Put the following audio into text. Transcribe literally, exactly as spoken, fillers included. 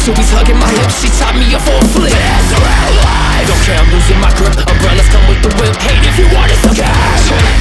Subi's hugging my hips, she taught me a full flip. It's real life. Don't care, I'm losing my grip. Umbrellas come with the whip. Hate if you want it, so cash.